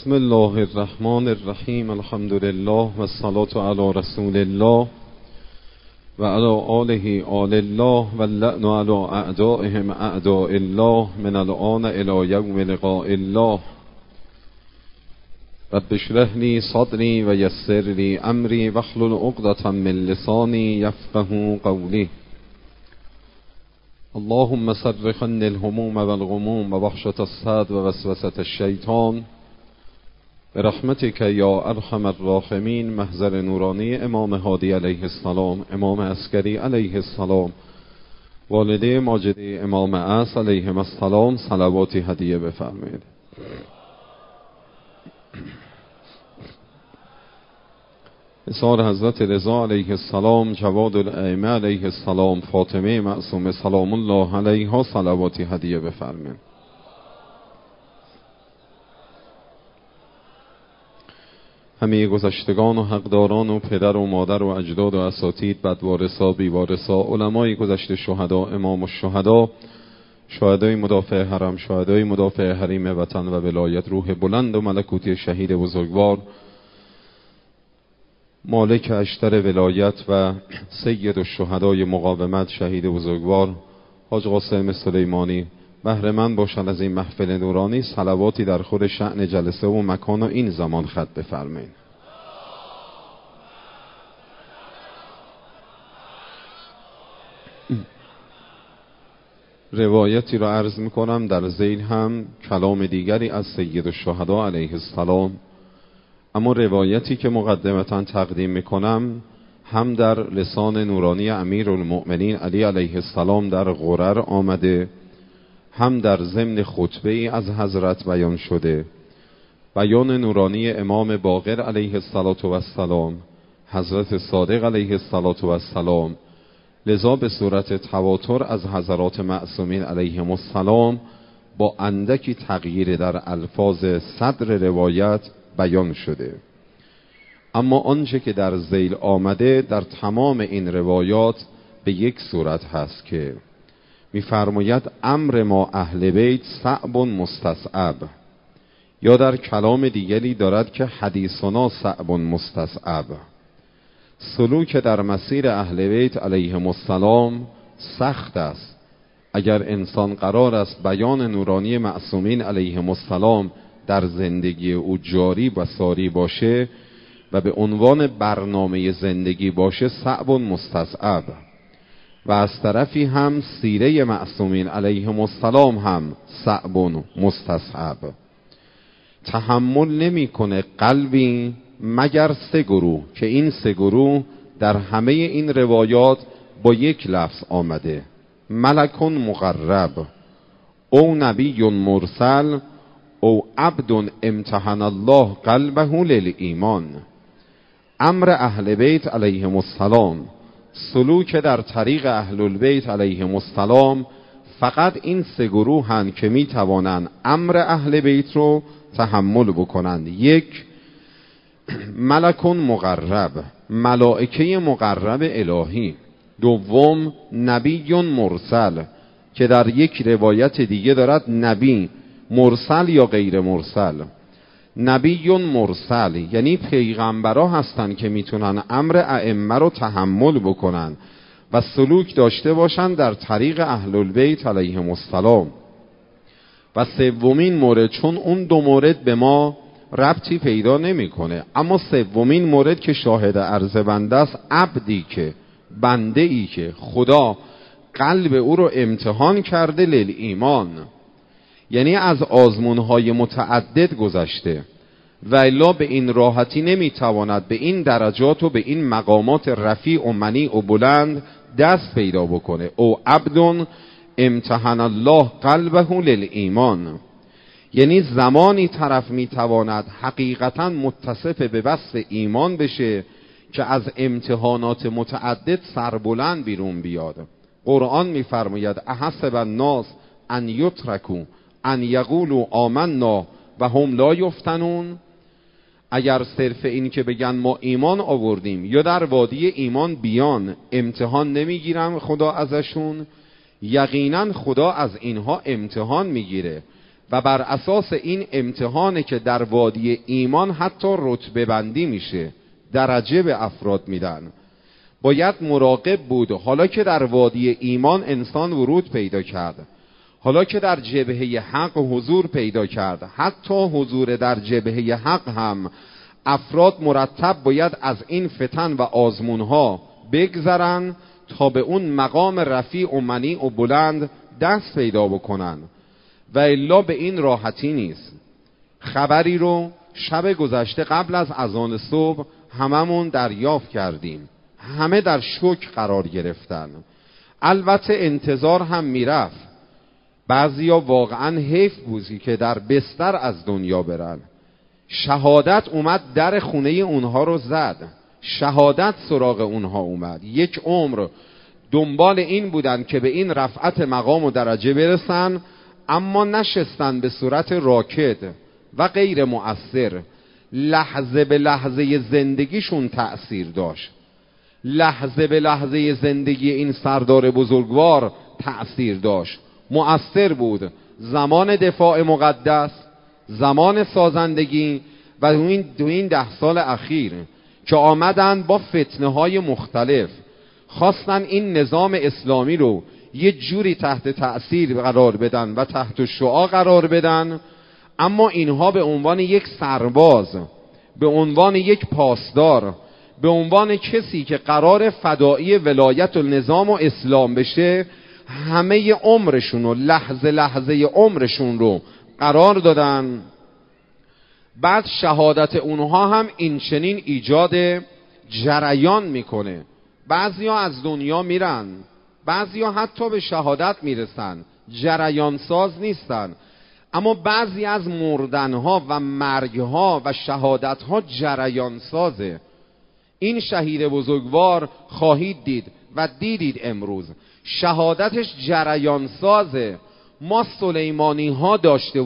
بسم الله الرحمن الرحیم. الحمد لله و الصلاة علی رسول الله و علی آله آل الله و اللعن علی اعدائهم اعداء الله من الآن الی یوم لقاء الله. رب اشرح لی صدری و یسر لی امری واحلل عقدة من لسانی یفقهوا قولی. اللهم صرف عني الهموم والغموم ووحشة الصدر ووسوسة الشیطان برحمتك یا ارحم الراحمین. محضر نورانی امام هادی علیه السلام، امام عسکری علیه السلام، والده ماجده امام عصر علیهم السلام صلواتی هدیه بفرمایید. اثار حضرت رضا علیه السلام، جواد الائمه علیه السلام، فاطمه معصومه سلام الله علیها صلواتی هدیه بفرمایید. همه گذشتگان و حقداران و پدر و مادر و اجداد و اساتید، بدوارثا بیوارثا، علمای گذشته، شهدا، امام الشهدا، شهدای مدافع حرم، شهدای مدافع حریم وطن و ولایت، روح بلند و ملکوتی شهید بزرگوار، مالک اشتر ولایت و سید الشهدای مقاومت، شهید بزرگوار حاج قاسم سلیمانی بهره مند باشند از این محفل نورانی. صلواتی در خود شأن جلسه و مکان و این زمان خط بفرمایید. روایتی را عرض میکنم، در ذیل هم کلام دیگری از سید الشهدا علیه السلام، اما روایتی که مقدمتا تقدیم میکنم هم در لسان نورانی امیرالمؤمنین علی علیه السلام در غرر آمده، هم در ضمن خطبه ای از حضرت بیان شده. بیان نورانی امام باقر علیه السلام، حضرت صادق علیه السلام، لذا به صورت تواتر از حضرات معصومین علیهم السلام با اندکی تغییر در الفاظ صدر روایت بیان شده. اما آنچه که در ذیل آمده در تمام این روایات به یک صورت هست که می‌فرماید امر ما اهل بیت صعب مستصعب، یا در کلام دیگری دارد که حدیثنا صعب مستصعب. سلوک در مسیر اهل بیت علیهم السلام سخت است. اگر انسان قرار است بیان نورانی معصومین علیهم السلام در زندگی او جاری و ساری باشه و به عنوان برنامه زندگی باشه، صعب مستصعب. و از طرفی هم سیره معصومین علیهم السلام هم صعب مستصعب. تحمل نمی‌کنه قلبی مگر سه گروه، که این سه گروه در همه این روایات با یک لفظ آمده: ملک مقرب او نبی مرسل او عبد امتحن الله قلبه للایمان. امر اهل بیت علیهم السلام، سلوک در طریق اهل البیت علیهم السلام، فقط این سه گروه هن که می توانند امر اهل بیت رو تحمل بکنند. یک، ملک مقرب، ملائکه مقرب الهی. دوم، نبی مرسل، که در یک روایت دیگه دارد نبی مرسل یا غیر مرسل. نبی مرسل یعنی پیغمبرا هستن که میتونن امر ائمه رو تحمل بکنن و سلوک داشته باشن در طریق اهل البیت علیهم السلام. و سومین مورد، چون اون دو مورد به ما ربطی پیدا نمیکنه، اما سومین مورد که شاهد عرض بنده است، عبدی که، بنده ای که خدا قلب او رو امتحان کرده للایمان، یعنی از آزمونهای متعدد گذشته و الا به این راحتی نمیتواند به این درجات و به این مقامات رفیع و منیع و بلند دست پیدا بکنه. او عبد امتحن الله قلبه للایمان، یعنی زمانی طرف میتواند حقیقتا متصف به وصف ایمان بشه که از امتحانات متعدد سربلند بیرون بیاد. قرآن میفرماید احسب الناس ان یترکوا ان یقولوا آمنا و هم لا یفتنون. اگر صرف این که بگن ما ایمان آوردیم یا در وادی ایمان بیان، امتحان نمیگیرم خدا ازشون، یقینا خدا از اینها امتحان میگیره و بر اساس این امتحانه که در وادی ایمان حتی رتبه بندی میشه، درجه به افراد میدن. باید مراقب بود. حالا که در وادی ایمان انسان ورود پیدا کرد، حالا که در جبهه حق حضور پیدا کرد، حتی حضور در جبهه حق هم افراد مرتب باید از این فتن و آزمونها بگذرن تا به اون مقام رفیع و منیع و بلند دست پیدا بکنن. و الا به این راحتی نیست. خبری رو شب گذشته قبل از اذان صبح هممون دریافت کردیم، همه در شوک قرار گرفتن. البته انتظار هم میرفت. بعضیا واقعا حیف بودی که در بستر از دنیا برن. شهادت اومد در خونه اونها رو زد، شهادت سراغ اونها اومد. یک عمر دنبال این بودن که به این رفعت مقام و درجه برسن، اما نشستن به صورت راکد و غیر مؤثر. لحظه به لحظه زندگیشون تأثیر داشت. لحظه به لحظه زندگی این سردار بزرگوار تأثیر داشت، مؤثر بود. زمان دفاع مقدس، زمان سازندگی و این 10 سال اخیر که آمدن با فتنه های مختلف خواستن این نظام اسلامی رو یه جوری تحت تأثیر قرار بدن و تحت شعاع قرار بدن، اما اینها به عنوان یک سرباز، به عنوان یک پاسدار، به عنوان کسی که قرار فدایی ولایت و نظام و اسلام بشه، همه عمرشون و لحظه لحظه عمرشون رو قرار دادن. بعد شهادت اونها هم این چنین ایجاد جریان میکنه. بعضیا از دنیا میرن، بعضیا حتی به شهادت میرسن، جریان ساز نیستن، اما بعضی از مردنها و مرگها و شهادتها جریان سازه. این شهید بزرگوار خواهید دید و دیدید امروز شهادتش جریان سازه. ما سلیمانی ها داشته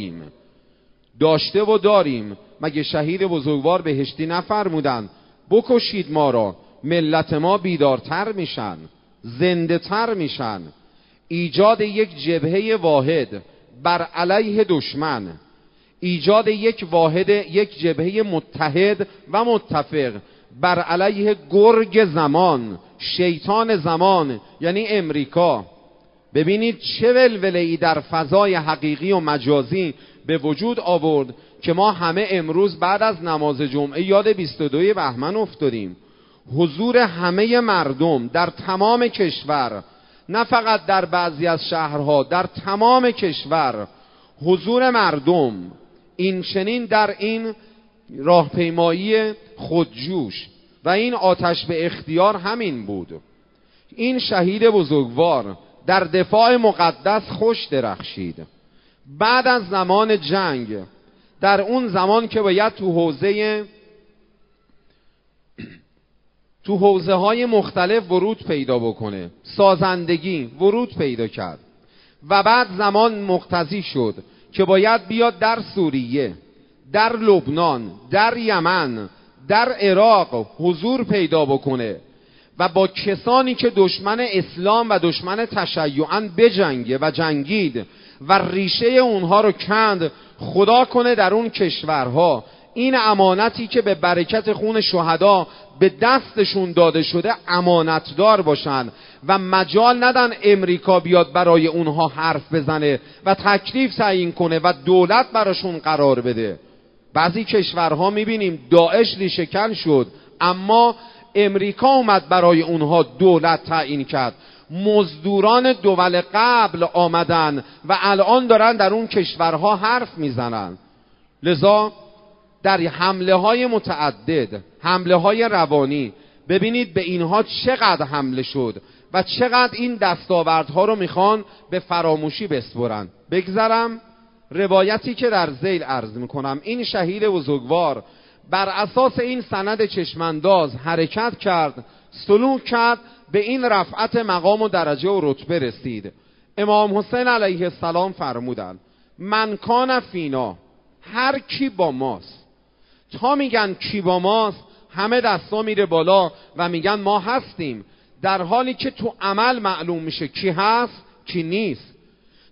و داریم. مگه شهید بزرگوار بهشتی نفرمودن بکشید ما را، ملت ما بیدارتر میشن، زنده تر میشن. ایجاد یک جبهه واحد بر علیه دشمن، ایجاد یک جبهه متحد و متفق بر علیه گرگ زمان، شیطان زمان، یعنی امریکا. ببینید چه ولوله‌ای در فضای حقیقی و مجازی به وجود آورد که ما همه امروز بعد از نماز جمعه یاد 22 بهمن افتادیم. حضور همه مردم در تمام کشور، نه فقط در بعضی از شهرها، در تمام کشور حضور مردم این چنین در این راهپیمایی خودجوش و این آتش به اختیار همین بود. این شهید بزرگوار در دفاع مقدس خوش درخشید. بعد از زمان جنگ، در اون زمان که باید تو حوزه های مختلف ورود پیدا بکنه، سازندگی ورود پیدا کرد و بعد زمان مقتضی شد که باید بیاد در سوریه، در لبنان، در یمن، در عراق حضور پیدا بکنه و با کسانی که دشمن اسلام و دشمن تشیعاً بجنگه و جنگید و ریشه اونها رو کند، خدا کنه در اون کشورها این امانتی که به برکت خون شهدا به دستشون داده شده امانتدار باشن و مجال ندن امریکا بیاد برای اونها حرف بزنه و تکلیف تعیین کنه و دولت براشون قرار بده. بعضی کشورها میبینیم داعش ریشه‌کن شد، اما امریکا اومد برای اونها دولت تعیین کرد. مزدوران دول قبل آمدن و الان دارن در اون کشورها حرف میزنن. لذا در حمله های متعدد، حمله های روانی، ببینید به اینها چقدر حمله شد و چقدر این دستاوردها رو میخوان به فراموشی بسپرن. بگذرم روایتی که در ذیل عرض میکنم. این شهید بزرگوار بر اساس این سند چشمانداز حرکت کرد، سلوک کرد، به این رفعت مقام و درجه و رتبه رسید. امام حسین علیه السلام فرمودند من کان فینا، هر کی با ماست. تا میگن کی با ماست همه دستا میره بالا و میگن ما هستیم، در حالی که تو عمل معلوم میشه کی هست کی نیست.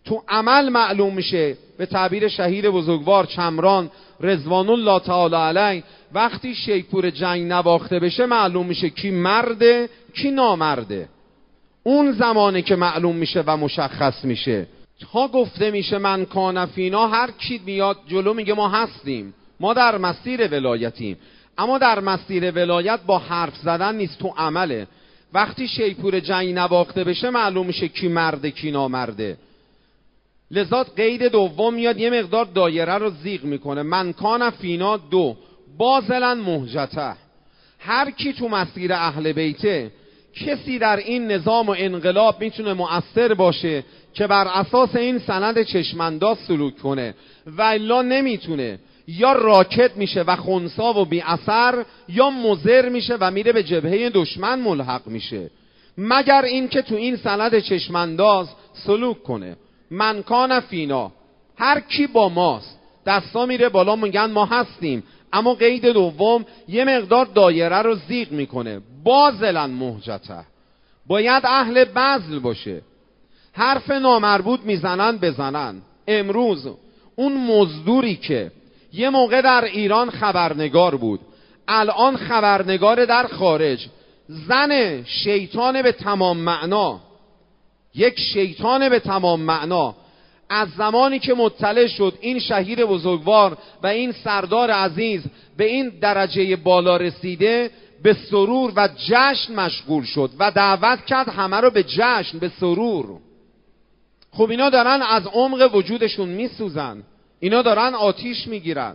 تو عمل معلوم میشه. به تعبیر شهید بزرگوار چمران رضوان الله تعالی علیه، وقتی شیپور جنگ نواخته بشه معلوم میشه کی مرده کی نامرده. اون زمانه که معلوم میشه و مشخص میشه. ها گفته میشه من کان فینا، هر کی میاد جلو میگه ما هستیم، ما در مسیر ولایتیم. اما در مسیر ولایت با حرف زدن نیست، تو عمله. وقتی شیپور جنگ نواخته بشه معلوم میشه کی مرده کی نامرده. لذا قید دوم میاد یه مقدار دایره رو زیغ میکنه. من کان فینا 2 بازلا مهجته، هر کی تو مسیر اهل بیته، کسی در این نظام و انقلاب میتونه مؤثر باشه که بر اساس این سند چشمانداز سلوک کنه و الا نمیتونه، یا راکت میشه و خنثی و بی اثر، یا مضر میشه و میره به جبهه دشمن ملحق میشه، مگر این که تو این سند چشمانداز سلوک کنه. من کان فینا، هر کی با ماست، دستا میره بالا میگن ما هستیم. اما قید دوم یه مقدار دایره رو زیغ میکنه. بازلا مهجته، باید اهل بذل باشه. حرف نامربوط میزنن بزنن. امروز اون مزدوری که یه موقع در ایران خبرنگار بود، الان خبرنگار در خارج، زن شیطان به تمام معنا، یک شیطان به تمام معنا، از زمانی که مطلع شد این شهید بزرگوار و این سردار عزیز به این درجه بالا رسیده، به سرور و جشن مشغول شد و دعوت کرد همه رو به جشن، به سرور. خب اینا دارن از عمق وجودشون میسوزن، اینا دارن آتیش میگیرن.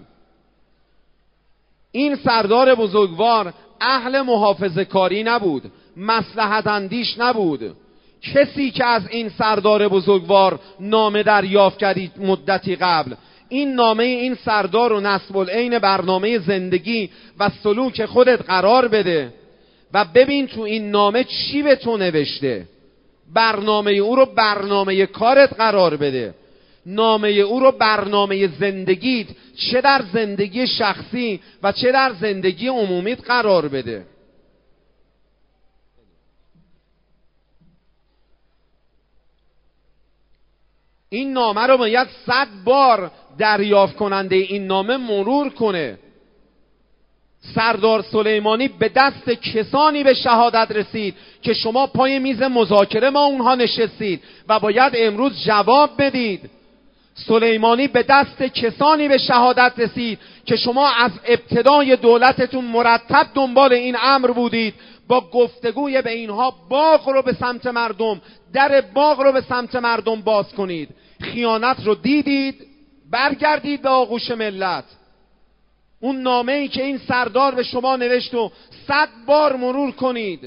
این سردار بزرگوار اهل محافظه کاری نبود، مصلحت اندیش نبود. کسی که از این سردار بزرگوار نامه دریافت کردید مدتی قبل، این نامه این سردار رو نصب العین برنامه زندگی و سلوک خودت قرار بده و ببین تو این نامه چی به تو نوشته. برنامه او رو برنامه کارت قرار بده، نامه او رو برنامه زندگیت، چه در زندگی شخصی و چه در زندگی عمومیت قرار بده. این نامه رو باید 100 بار دریافت کننده این نامه مرور کنه. سردار سلیمانی به دست کسانی به شهادت رسید که شما پای میز مذاکره ما اونها نشستید و باید امروز جواب بدید. سلیمانی به دست کسانی به شهادت رسید که شما از ابتدای دولتتون مرتب دنبال این امر بودید، با گفتگوی به اینها باغ رو به سمت مردم، در باغ رو به سمت مردم باز کنید. خیانت رو دیدید، برگردید به آغوش ملت. اون نامه‌ای که این سردار به شما نوشت و 100 بار مرور کنید.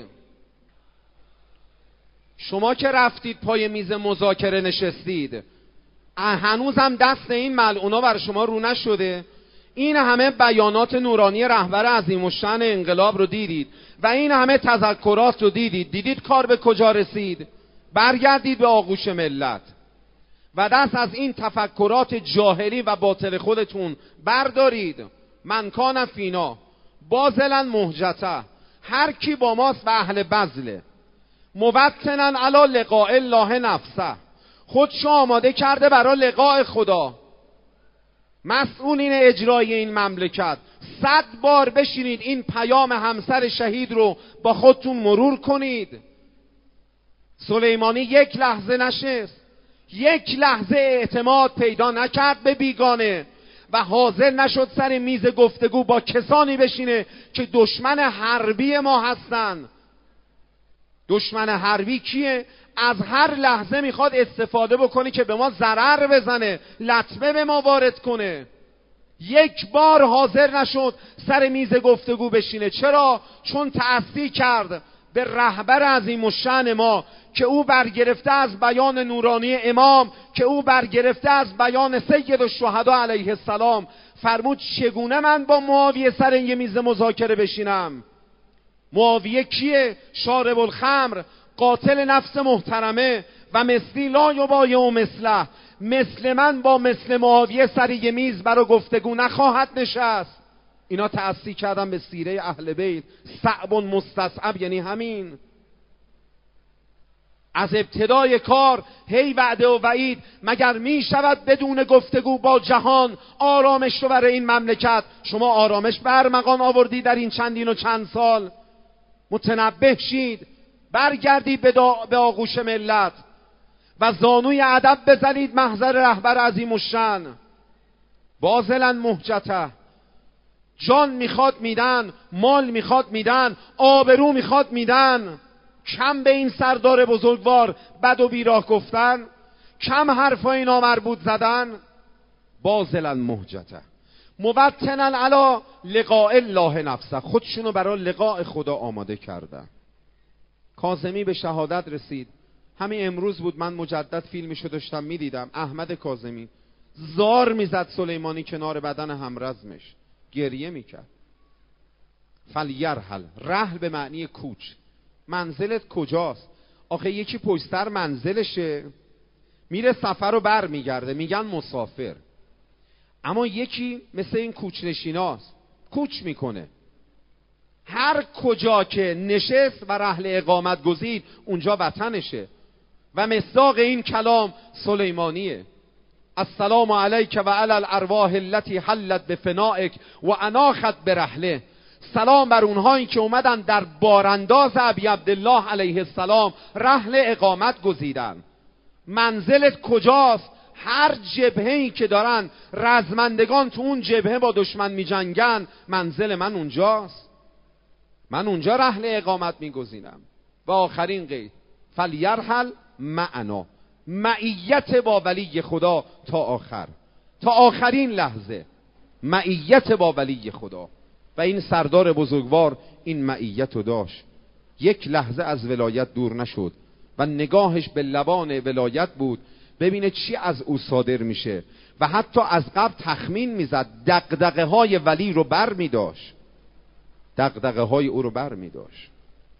شما که رفتید پای میز مذاکره نشستید، هنوزم دست این ملعونا بر شما رو نشده. این همه بیانات نورانی رهبر عظیم‌الشأن انقلاب رو دیدید و این همه تذکرات رو دیدید کار به کجا رسید. برگردید به آغوش ملت و دست از این تفکرات جاهلی و باطل خودتون بردارید. من کان فینا بازلا مهجته، هر کی با ماست و اهل بذله. موطنا علی لقاء الله نفسه، خودشو آماده کرده برای لقاء خدا. مسئولین اجرای این مملکت 100 بار بشینید این پیام همسر شهید رو با خودتون مرور کنید. سلیمانی یک لحظه نشست، یک لحظه اعتماد پیدا نکرد به بیگانه و حاضر نشد سر میز گفتگو با کسانی بشینه که دشمن حربی ما هستن. دشمن حربی کیه؟ از هر لحظه میخواد استفاده بکنه که به ما ضرر بزنه، لطمه به ما وارد کنه. یک بار حاضر نشد سر میز گفتگو بشینه. چرا؟ چون تأثیر کرد به رهبر عظیم‌الشأن ما که او برگرفته از بیان نورانی امام، که او برگرفته از بیان سید الشهدا علیه السلام فرمود چگونه من با معاویه سر یه میز مذاکره بشینم. معاویه کیه؟ شارب الخمر، قاتل نفس محترمه و مثلی لا یبایع مثله. مثل من با مثل معاویه سر یه میز برای گفتگو نخواهد نشست. اینا تأثیر کردن به سیره اهل بیت. صعب مستصعب یعنی همین. از ابتدای کار هی وعده و وعید، مگر می شود بدون گفتگو با جهان آرامش رو برای این مملکت؟ شما آرامش به ارمغان آوردی در این چندین و چند سال. متنبه شید، برگردید به آغوش ملت و زانوی ادب بزنید محضر رهبر عظیم الشأن. باذلا مهجته، جان میخواد میدن، مال میخواد میدن، آبرو میخواد میدن. کم به این سردار بزرگوار بد و بیراه گفتن، کم حرفای نامربوط زدن. باذلا مهجته موطنا علی لقاء الله نفسه، خودشونو برای لقاء خدا آماده کردن. کاظمی به شهادت رسید. همین امروز بود من مجدد فیلمشو داشتم میدیدم. احمد کاظمی زار میزد سلیمانی کنار بدن همرزمش، گریه میکرد. فلیرحل، رحل به معنی کوچ. منزلت کجاست؟ آخه یکی پشت سر منزلشه میره سفر رو بر میگرده، میگن مسافر. اما یکی مثل این کوچ نشیناست، کوچ میکنه. هر کجا که نشست و رحل اقامت گزید اونجا وطنشه. و مصداق این کلام سلیمانیه. السلام علیک و علی الارواح التي حلت بفنائک و اناخت برحله. سلام بر اونهایی که اومدن در بارانداز ابی عبدالله علیه السلام رحل اقامت گزیدن. منزلت کجاست؟ هر جبهه‌ای که دارن رزمندگان تو اون جبهه با دشمن میجنگن، منزل من اونجاست. من اونجا رحل اقامت میگزینم. و آخرین قید، فلیرحل معنا، معیت با ولی خدا تا آخر، تا آخرین لحظه معیت با ولی خدا. و این سردار بزرگوار این معیت رو داشت. یک لحظه از ولایت دور نشد و نگاهش به لبان ولایت بود ببینه چی از او صادر میشه و حتی از قبل تخمین میزد. دغدغه های ولی رو بر میداشت، دغدغه های او رو بر میداشت.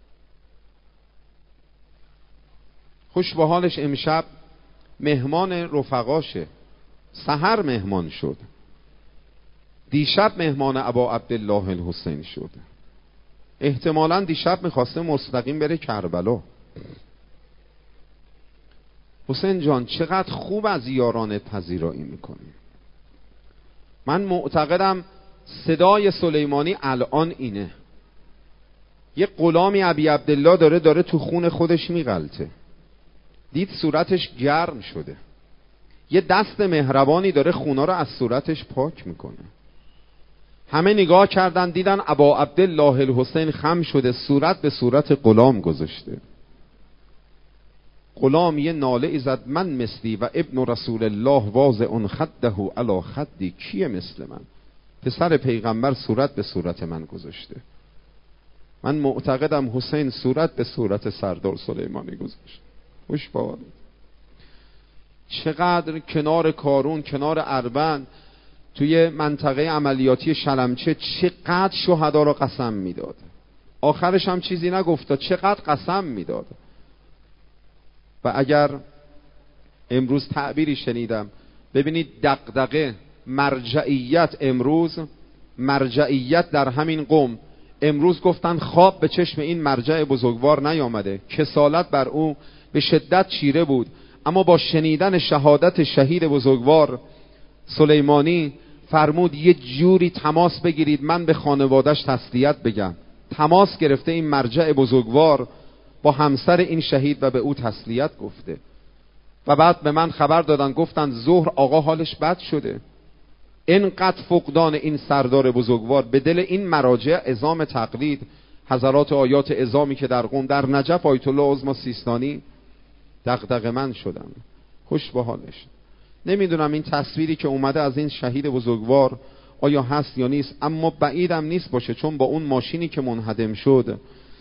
خوش به حالش امشب مهمان رفقاشه. سحر مهمان شد، دیشب مهمان ابا عبدالله الحسین شد. احتمالاً دیشب میخواسته مستقیم بره کربلا. حسین جان چقدر خوب از یارانت پذیرایی میکنی. من معتقدم صدای سلیمانی الان اینه. یه غلامی ابی عبدالله داره تو خون خودش میغلطه. دید صورتش گرم شده. یه دست مهربانی داره خونا رو از صورتش پاک میکنه. همه نگاه کردن دیدن ابا عبدالله الحسین خم شده، صورت به صورت غلام گذاشته. غلام یه ناله ای زد، من مثلی و ابن رسول الله واضع خده علی خدی. کیه مثل من؟ پسر پیغمبر صورت به صورت من گذاشته. من معتقدم حسین صورت به صورت سردار سلیمانی گذاشت. خوش باور. چقدر کنار کارون، کنار اربند، توی منطقه عملیاتی شلمچه چقدر شهدا رو قسم میداد. آخرش هم چیزی نگفت، چقدر قسم میداد. و اگر امروز تعبیری شنیدم، ببینید دغدغه، مرجعیت، امروز مرجعیت در همین قوم، امروز گفتن خواب به چشم این مرجع بزرگوار نیامده، کسالت بر او به شدت چیره بود. اما با شنیدن شهادت شهید بزرگوار سلیمانی فرمود یه جوری تماس بگیرید من به خانوادش تسلیت بگم. تماس گرفته این مرجع بزرگوار با همسر این شهید و به او تسلیت گفته. و بعد به من خبر دادن، گفتن ظهر آقا حالش بد شده. اینقدر فقدان این سردار بزرگوار به دل این مراجع عظام تقلید، حضرات آیات عظامی که در قم، در نجف آیت الله عظما سیستانی، دغدغه من شدم. خوش به حالش. نمیدونم این تصویری که اومده از این شهید بزرگوار آیا هست یا نیست، اما بعیدم نیست باشه، چون با اون ماشینی که منهدم شد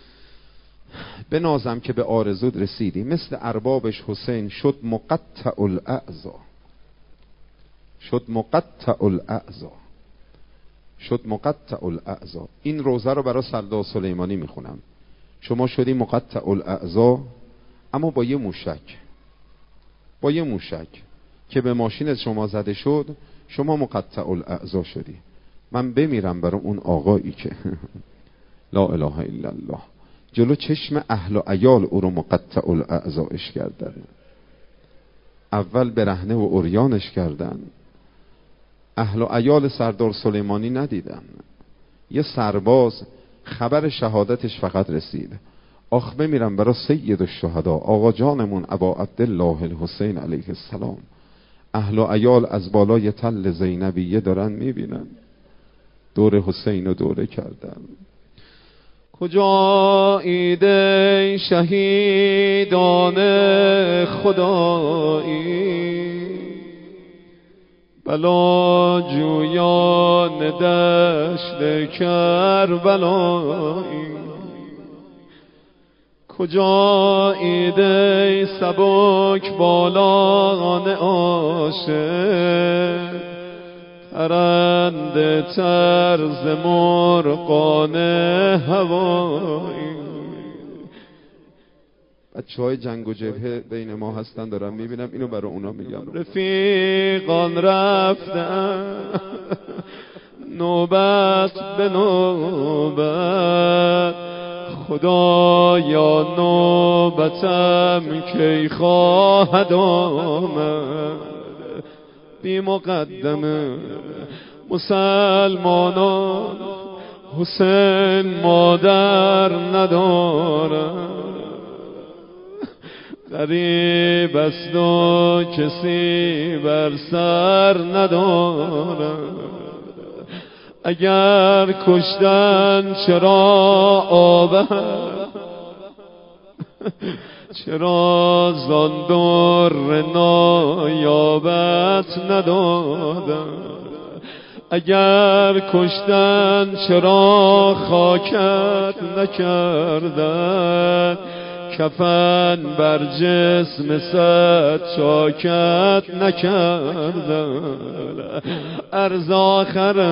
بنازم که به آرزود رسیدی. مثل اربابش حسین شد مقطع الاعضا، شد مقطع الاعضا، شد مقطع الاعضا. این روزه رو برای سردار سلیمانی میخونم. شما شدی مقطع الاعضا، اما با یه موشک، با یه موشک که به ماشین شما زده شد، شما مقطع الاعضا شدی. من بمیرم برای اون آقایی که لا اله الا الله جلو چشم اهل و عیال او رو مقطع الاعضایش کردن. اول برهنه و عریانش کردن. اهل و عیال سردار سلیمانی ندیدن. یه سرباز خبر شهادتش فقط رسید، آخ بمیرم برای سید الشهدا آقا جانمون ابا عبدالله الحسین علیه السلام. اهل و عیال از بالای تل زینبیه دارن میبینن، دور حسین رو دوره کردن. کجایید ای شهیدان خدایی، بلا جویان دشت کربلایی. کجایید ای سبک بالان عاشق، پرنده طرز مرغان هوایی. بچه‌های جنگ و جبهه بین ما هستن، دارم میبینم، اینو برای اونا میگم. رفیقان رفتن نوبت به نوبت، خدایا نوبتم کی خواهد آمد. بی مقدمه مسلمانان حسین مادر ندارد، غریب است و کسی بر سر ندارد. اگر کشتن چرا آبد، چرا زان در نایابت ندادن. اگر کشتن چرا خاکت نکردن، کفن بر جسم صد چاکت نکردن. ارز آخر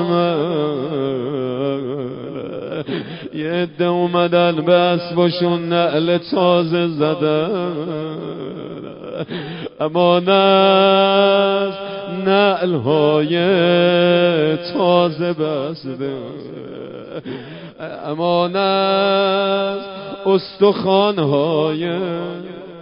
من یه عده اومدن به اسبشون نعل تازه زدن، امان از نعل های تازه بسته، امان از استخوان های